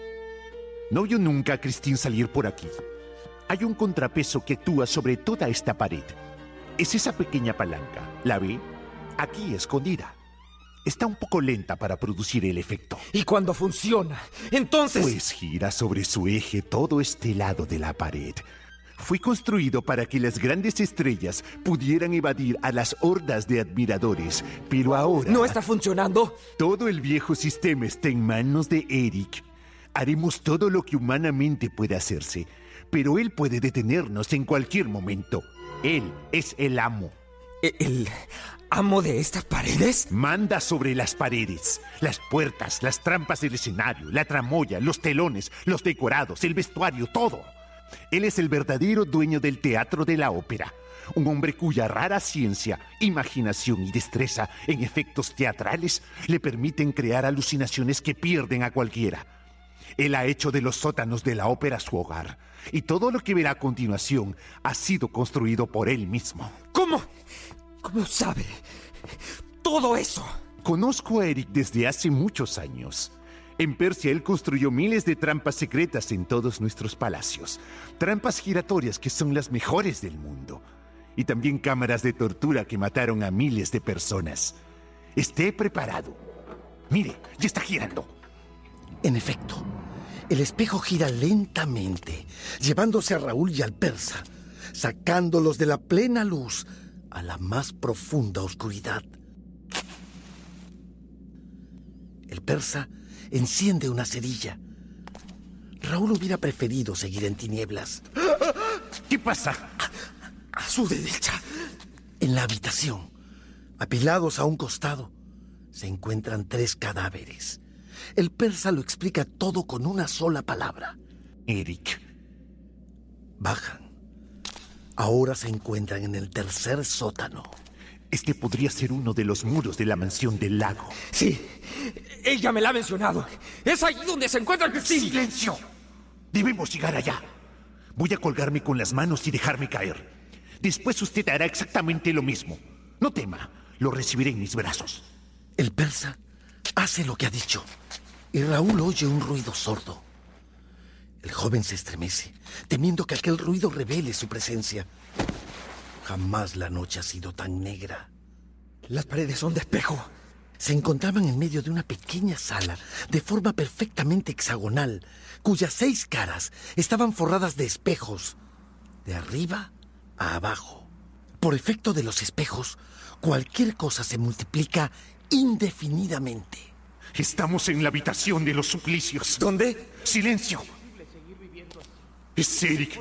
No vio nunca a Christine salir por aquí. Hay un contrapeso que actúa sobre toda esta pared. Es esa pequeña palanca. ¿La ve? Aquí escondida. Está un poco lenta para producir el efecto. ¿Y cuando funciona? Entonces... Pues gira sobre su eje todo este lado de la pared. Fue construido para que las grandes estrellas pudieran evadir a las hordas de admiradores, pero ahora... ¿No está funcionando? Todo el viejo sistema está en manos de Eric. Haremos todo lo que humanamente puede hacerse, pero él puede detenernos en cualquier momento. Él es el amo. ¿El amo de estas paredes? Manda sobre las paredes, las puertas, las trampas del escenario, la tramoya, los telones, los decorados, el vestuario, todo. Él es el verdadero dueño del teatro de la ópera. Un hombre cuya rara ciencia, imaginación y destreza en efectos teatrales le permiten crear alucinaciones que pierden a cualquiera. Él ha hecho de los sótanos de la ópera su hogar, y todo lo que verá a continuación ha sido construido por él mismo. ¿Cómo? ¿Cómo sabe todo eso? Conozco a Eric desde hace muchos años. En Persia él construyó miles de trampas secretas en todos nuestros palacios. Trampas giratorias que son las mejores del mundo. Y también cámaras de tortura que mataron a miles de personas. Esté preparado. Mire, ya está girando. En efecto, el espejo gira lentamente, llevándose a Raúl y al persa, sacándolos de la plena luz a la más profunda oscuridad. El persa enciende una cerilla. Raúl hubiera preferido seguir en tinieblas. ¿Qué pasa? A, a su derecha. En la habitación, apilados a un costado, se encuentran tres cadáveres. El persa lo explica todo con una sola palabra. Eric. Bajan. Ahora se encuentran en el tercer sótano. Este podría ser uno de los muros de la mansión del lago. Sí, ella me la ha mencionado. Es allí donde se encuentra Christine. ¡Silencio! Debemos llegar allá. Voy a colgarme con las manos y dejarme caer. Después usted hará exactamente lo mismo. No tema, lo recibiré en mis brazos. El persa hace lo que ha dicho y Raúl oye un ruido sordo. El joven se estremece, temiendo que aquel ruido revele su presencia. Jamás la noche ha sido tan negra. Las paredes son de espejo. Se encontraban en medio de una pequeña sala de forma perfectamente hexagonal, cuyas seis caras estaban forradas de espejos, de arriba a abajo. Por efecto de los espejos, cualquier cosa se multiplica indefinidamente. Estamos en la habitación de los suplicios. ¿Dónde? ¡Silencio! Es Eric.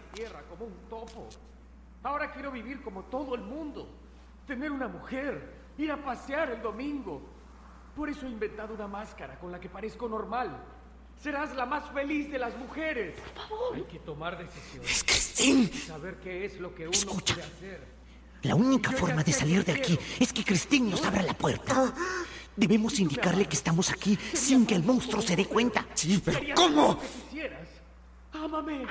Ahora quiero vivir como todo el mundo. Tener una mujer, ir a pasear el domingo. Por eso he inventado una máscara con la que parezco normal. Serás la más feliz de las mujeres. Por favor. Hay que tomar decisiones. ¡Es Christine! Y saber qué es lo que uno Escucha. puede hacer. La única forma de salir de aquí es que Christine nos abra la puerta. Debemos indicarle que estamos aquí sin que el monstruo se dé cuenta. Sí, pero ¿cómo? Lo que quisieras. Ámame.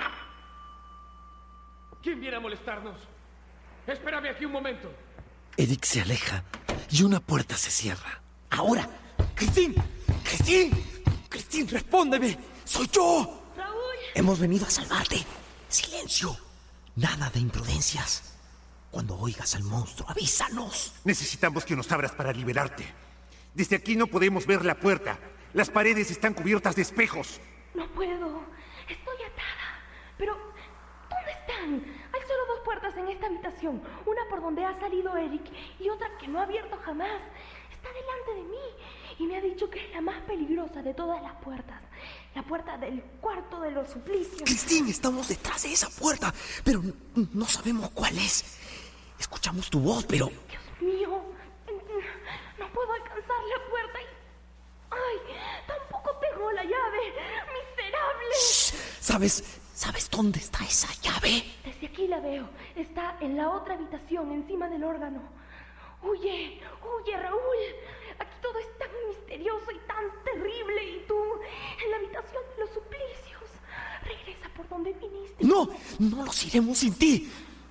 ¿Quién viene a molestarnos? Espérame aquí un momento. Eric se aleja y una puerta se cierra. Ahora, Christine, Christine, Christine, respóndeme. Soy yo. Raúl. Hemos venido a salvarte. Silencio. Nada de imprudencias. Cuando oigas al monstruo, avísanos. Necesitamos que nos abras para liberarte. Desde aquí no podemos ver la puerta. Las paredes están cubiertas de espejos. No puedo. Estoy atada. Pero, ¿dónde están? Hay solo dos puertas en esta habitación. Una por donde ha salido Eric y otra que no ha abierto jamás. Está delante de mí y me ha dicho que es la más peligrosa de todas las puertas. La puerta del cuarto de los suplicios. Christine, estamos detrás de esa puerta, pero no sabemos cuál es. Escuchamos tu voz, pero... Dios mío, no puedo alcanzar la puerta y... ¡Ay! Tampoco tengo la llave. ¡Miserable! Shh. ¿Sabes? ¿Sabes dónde está esa llave? Desde aquí la veo. Está en la otra habitación, encima del órgano. ¡Huye! ¡Huye, Raúl! Aquí todo es tan misterioso y tan terrible. Y tú, en la habitación de los suplicios. Regresa por donde viniste. ¡No! ¡No nos iremos sin ti!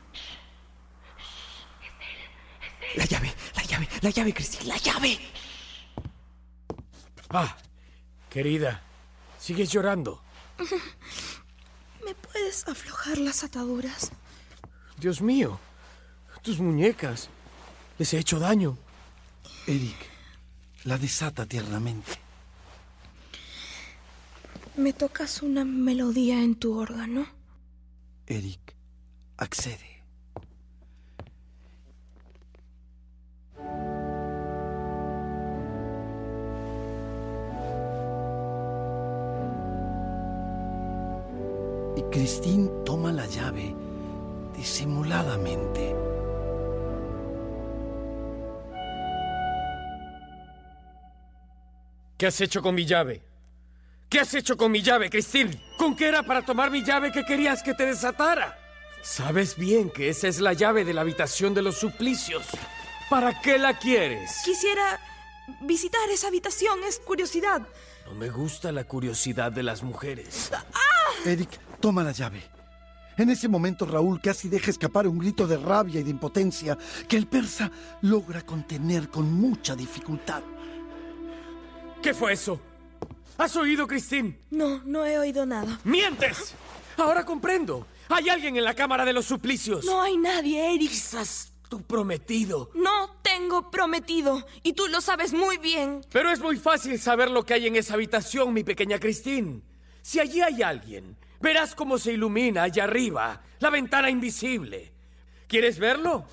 La llave, la llave, la llave, Christine, la llave. Ah, querida, sigues llorando. ¿Me puedes aflojar las ataduras? Dios mío, tus muñecas. Les he hecho daño. Eric, la desata tiernamente. ¿Me tocas una melodía en tu órgano? Eric, accede. Y Christine toma la llave disimuladamente. ¿Qué has hecho con mi llave? ¿Qué has hecho con mi llave, Christine? ¿Con qué era para tomar mi llave que querías que te desatara? Sabes bien que esa es la llave de la habitación de los suplicios. ¿Para qué la quieres? Quisiera visitar esa habitación, es curiosidad. No me gusta la curiosidad de las mujeres. ¡Ah! Eric, toma la llave. En ese momento Raúl casi deja escapar un grito de rabia y de impotencia que el persa logra contener con mucha dificultad. ¿Qué fue eso? ¿Has oído, Christine? No, no he oído nada. ¡Mientes! Ahora comprendo. Hay alguien en la cámara de los suplicios. No hay nadie, Eric. Quizás tu prometido. No tengo prometido, y tú lo sabes muy bien. Pero es muy fácil saber lo que hay en esa habitación, mi pequeña Christine. Si allí hay alguien, verás cómo se ilumina allá arriba, la ventana invisible. ¿Quieres verlo?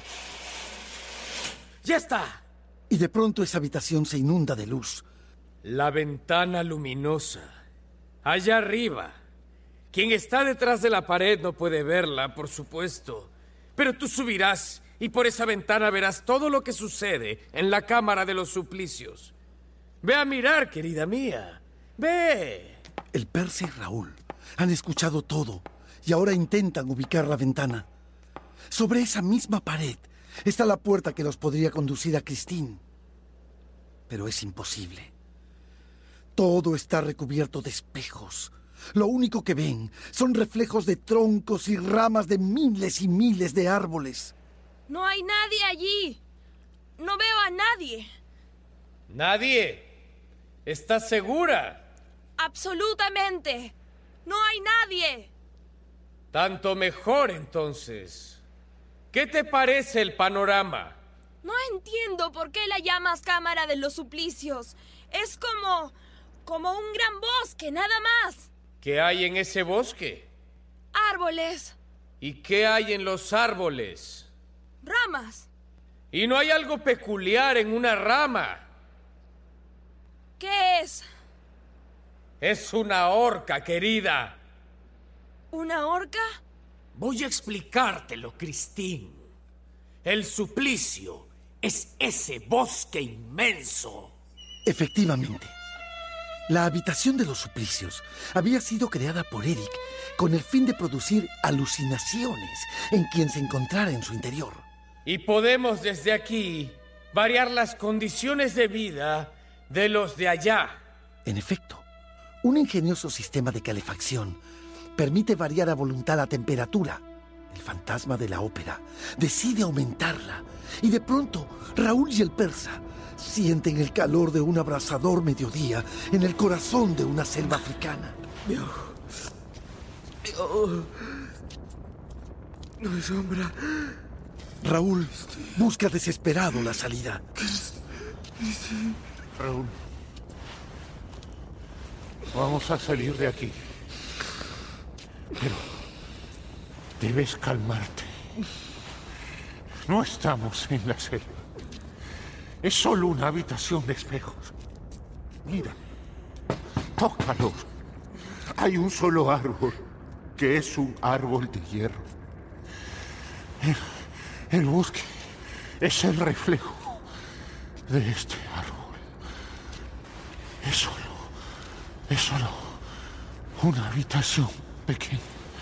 ¡Ya está! Y de pronto esa habitación se inunda de luz. La ventana luminosa. Allá arriba. Quien está detrás de la pared no puede verla, por supuesto. Pero tú subirás y por esa ventana verás todo lo que sucede en la cámara de los suplicios. Ve a mirar, querida mía. Ve. El persa y Raúl han escuchado todo y ahora intentan ubicar la ventana. Sobre esa misma pared está la puerta que los podría conducir a Christine. Pero es imposible. Todo está recubierto de espejos. Lo único que ven son reflejos de troncos y ramas de miles y miles de árboles. No hay nadie allí. No veo a nadie. ¿Nadie? ¿Estás segura? Absolutamente. No hay nadie. Tanto mejor, entonces. ¿Qué te parece el panorama? No entiendo por qué la llamas cámara de los suplicios. Es como... como un gran bosque, nada más. ¿Qué hay en ese bosque? Árboles. ¿Y qué hay en los árboles? Ramas. ¿Y no hay algo peculiar en una rama? ¿Qué es? Es una horca, querida. ¿Una horca? Voy a explicártelo, Christine. El suplicio es ese bosque inmenso. Efectivamente. La habitación de los suplicios había sido creada por Eric con el fin de producir alucinaciones en quien se encontrara en su interior. Y podemos desde aquí variar las condiciones de vida de los de allá. En efecto, un ingenioso sistema de calefacción permite variar a voluntad la temperatura. El fantasma de la ópera decide aumentarla y de pronto Raúl y el persa sienten el calor de un abrasador mediodía en el corazón de una selva africana. No hay sombra. Raúl busca desesperado la salida. Raúl, vamos a salir de aquí. Pero debes calmarte. No estamos en la selva. Es solo una habitación de espejos. Mira, tócalo. Hay un solo árbol, que es un árbol de hierro. El, el bosque es el reflejo de este árbol. Es solo, es solo una habitación pequeña.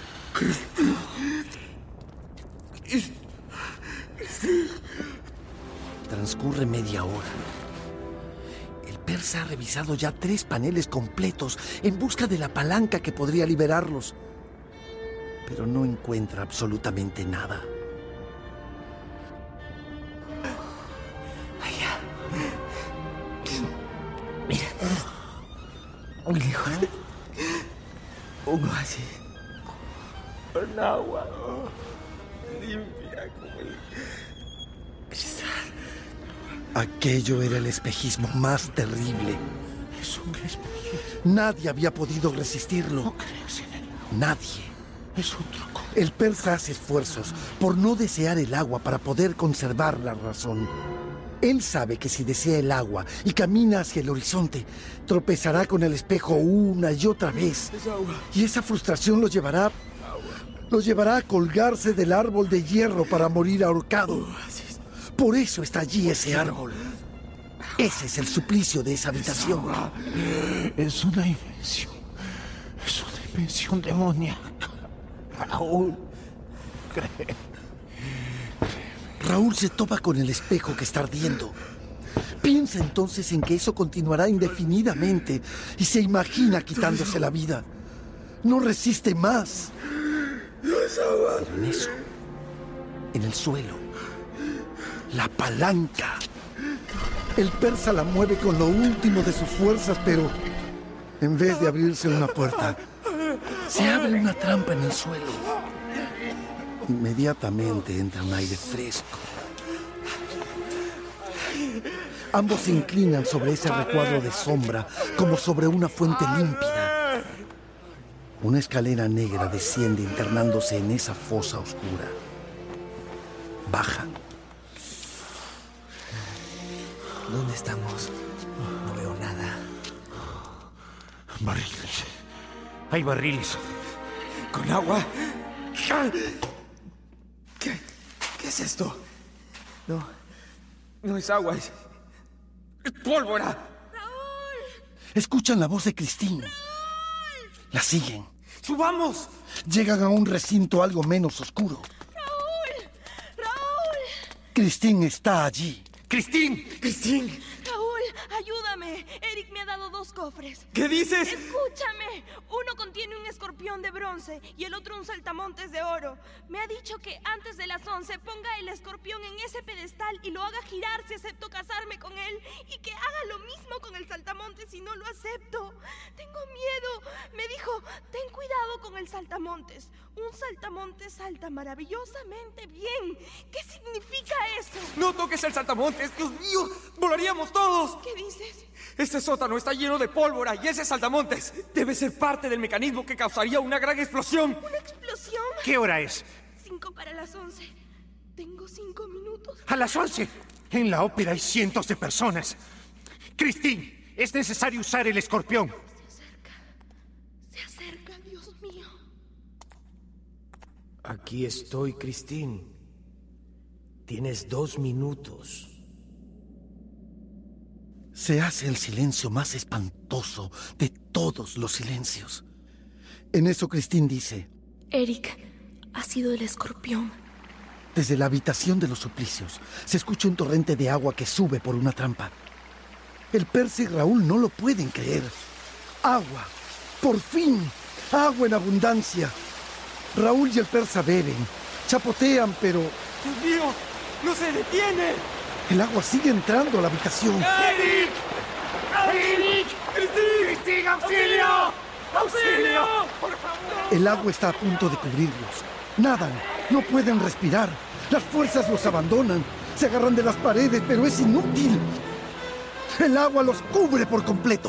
Transcurre media hora. El persa ha revisado ya tres paneles completos en busca de la palanca que podría liberarlos, pero no encuentra absolutamente nada. Allá. Mira. Muy lejos. Un oasis. Un agua limpia como el cristal. Aquello era el espejismo más terrible. Es un espejismo. Nadie había podido resistirlo. No crees en él. Nadie. Es un truco. El persa hace esfuerzos por no desear el agua para poder conservar la razón. Él sabe que si desea el agua y camina hacia el horizonte, tropezará con el espejo una y otra vez. Es agua. Y esa frustración lo llevará... lo llevará a colgarse del árbol de hierro para morir ahorcado. Por eso está allí ese árbol. Ese es el suplicio de esa habitación. Es una invención. Es una invención demoníaca. Raúl, cree. Raúl se topa con el espejo que está ardiendo. Piensa entonces en que eso continuará indefinidamente y se imagina quitándose la vida. No resiste más. No es agua. Pero en eso, en el suelo, la palanca. El persa la mueve con lo último de sus fuerzas, pero en vez de abrirse una puerta, se abre una trampa en el suelo. Inmediatamente entra un aire fresco. Ambos se inclinan sobre ese recuadro de sombra como sobre una fuente límpida. Una escalera negra desciende internándose en esa fosa oscura. Bajan. ¿Dónde estamos? No veo nada. Barriles. Hay barriles. ¿Con agua? ¿Qué, qué es esto? No, no es agua, es, es pólvora. Escuchan la voz de Christine. La siguen. ¡Subamos! Llegan a un recinto algo menos oscuro. ¡Raúl! ¡Raúl! Christine está allí. ¡Christine! ¡Christine! ¡Raúl, ayúdame! Eric me ha dado dos cofres. ¿Qué dices? Escúchame. Uno contiene un escorpión de bronce y el otro un saltamontes de oro. Me ha dicho que antes de las once ponga el escorpión en ese pedestal y lo haga girar si acepto casarme con él, y que haga lo mismo con el saltamontes si no lo acepto. Tengo miedo. Me dijo, ten cuidado con el saltamontes. Un saltamontes salta maravillosamente bien. ¿Qué significa eso? ¡No toques el saltamontes! ¡Dios mío! ¡Volaríamos todos! ¿Qué dices? Este sótano está lleno de pólvora y ese saltamontes debe ser parte del mecanismo que causaría una gran explosión. ¿Una explosión? ¿Qué hora es? Cinco para las once. Tengo cinco minutos. A las once. En la ópera hay cientos de personas. Christine, es necesario usar el escorpión. Se acerca. Se acerca, Dios mío. Aquí estoy, Christine. Tienes dos minutos. Se hace el silencio más espantoso de todos los silencios. En eso Christine dice: Eric, ha sido el escorpión. Desde la habitación de los suplicios se escucha un torrente de agua que sube por una trampa. El persa y Raúl no lo pueden creer. ¡Agua! ¡Por fin! ¡Agua en abundancia! Raúl y el persa beben, Chapotean, pero ¡Dios mío! ¡No se detiene! el agua sigue entrando a la habitación. ¡Eric! ¡Eric! ¡Cristín! ¡Cristín, auxilio! ¡Auxilio! ¡Por favor! El agua está a punto de cubrirlos. Nadan, no pueden respirar. Las fuerzas los abandonan. Se agarran de las paredes, pero es inútil. El agua los cubre por completo.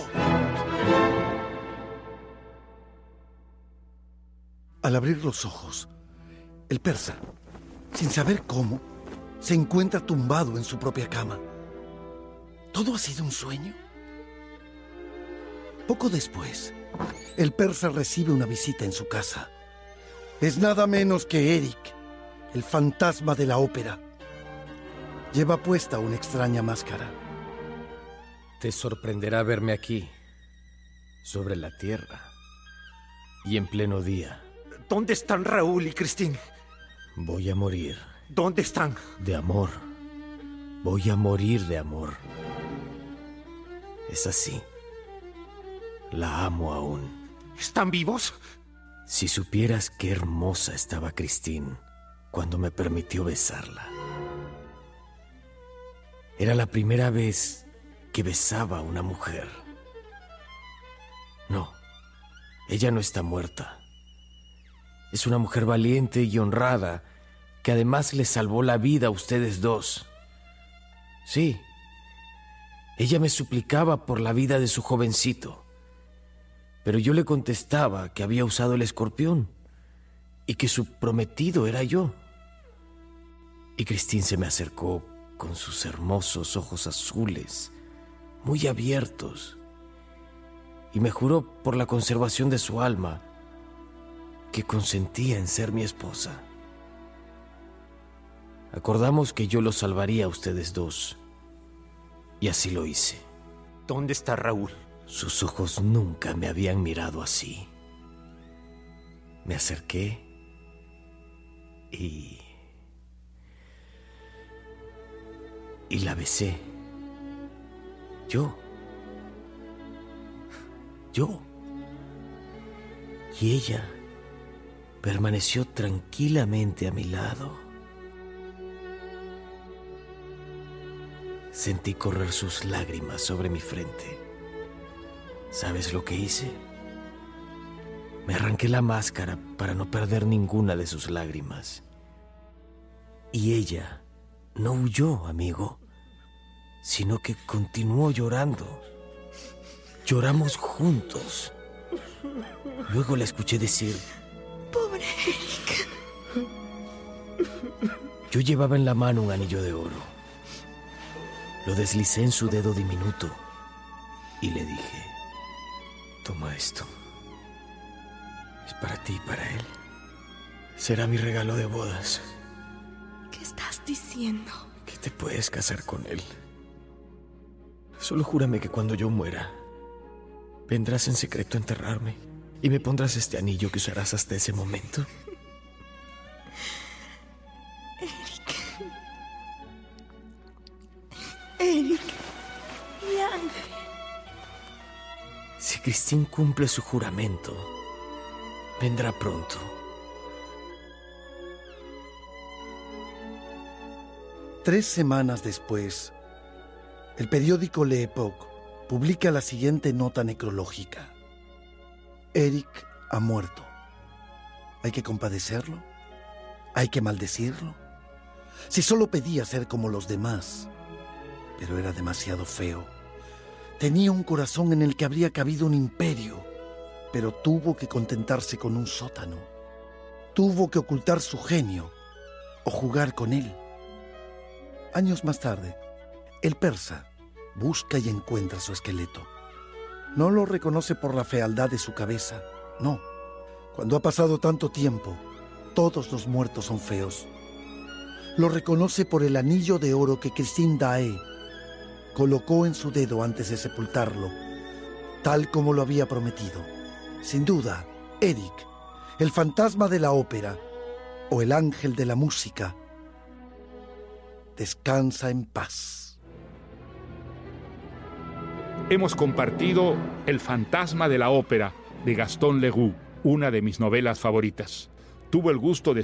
Al abrir los ojos, el persa, sin saber cómo, se encuentra tumbado en su propia cama. ¿Todo ha sido un sueño? Poco después, el persa recibe una visita en su casa. Es nada menos que Eric, el fantasma de la ópera. Lleva puesta una extraña máscara. Te sorprenderá verme aquí, sobre la tierra, y en pleno día. ¿Dónde están Raúl y Cristín? Voy a morir. ¿Dónde están? De amor. Voy a morir de amor. Es así. La amo aún. ¿Están vivos? Si supieras qué hermosa estaba Cristín cuando me permitió besarla. Era la primera vez que besaba a una mujer. No, ella no está muerta. Es una mujer valiente y honrada que además les salvó la vida a ustedes dos. Sí, ella me suplicaba por la vida de su jovencito, pero yo le contestaba que había usado el escorpión y que su prometido era yo. Y Cristín se me acercó con sus hermosos ojos azules, muy abiertos, y me juró por la conservación de su alma que consentía en ser mi esposa. Acordamos que yo los salvaría a ustedes dos, y así lo hice. ¿Dónde está Raúl? Sus ojos nunca me habían mirado así. Me acerqué y... y la besé. Yo. Yo. Y ella permaneció tranquilamente a mi lado. Sentí correr sus lágrimas sobre mi frente. ¿Sabes lo que hice? Me arranqué la máscara para no perder ninguna de sus lágrimas. Y ella no huyó, amigo, sino que continuó llorando. Lloramos juntos. Luego la escuché decir: Pobre Eric. Yo llevaba en la mano un anillo de oro. Lo deslicé en su dedo diminuto y le dije: toma esto. Es para ti y para él. Será mi regalo de bodas. ¿Qué estás diciendo? Que te puedes casar con él. Solo júrame que cuando yo muera, vendrás en secreto a enterrarme y me pondrás este anillo que usarás hasta ese momento. Eric. Eric. Mi ángel. Si Cristín cumple su juramento, vendrá pronto. Tres semanas después, el periódico L'Époque publica la siguiente nota necrológica. Eric ha muerto. ¿Hay que compadecerlo? ¿Hay que maldecirlo? Si solo pedía ser como los demás, pero era demasiado feo. Tenía un corazón en el que habría cabido un imperio, pero tuvo que contentarse con un sótano. Tuvo que ocultar su genio o jugar con él. Años más tarde, el persa busca y encuentra su esqueleto. No lo reconoce por la fealdad de su cabeza, no. Cuando ha pasado tanto tiempo, todos los muertos son feos. Lo reconoce por el anillo de oro que Cristín Daae colocó en su dedo antes de sepultarlo, tal como lo había prometido. Sin duda, Eric, el fantasma de la ópera o el ángel de la música, descansa en paz. Hemos compartido El fantasma de la ópera de Gaston Leroux, una de mis novelas favoritas. Tuvo el gusto de